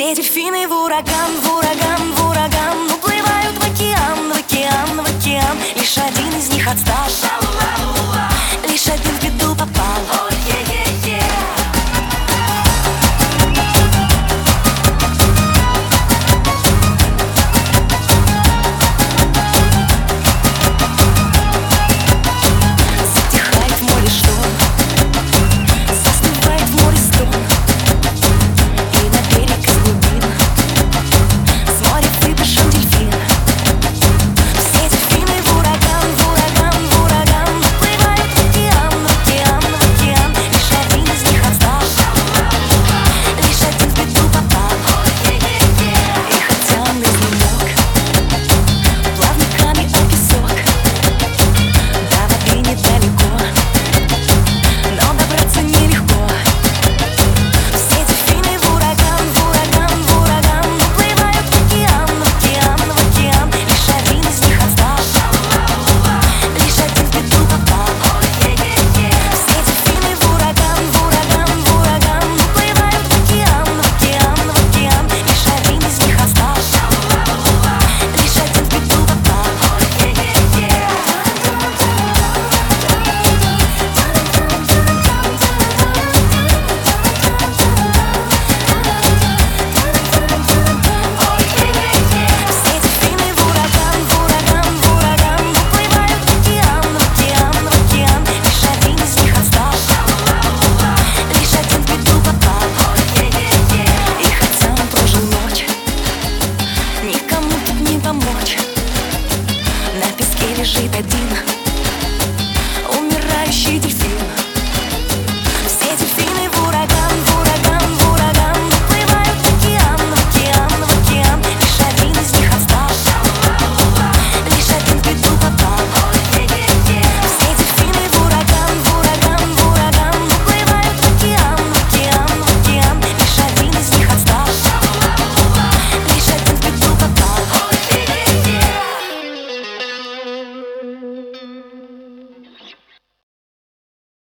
Все дельфины в ураган, в ураган, в ураган уплывают в океан, в океан, в океан. Лишь один из них отстал, лишь один в беду попал.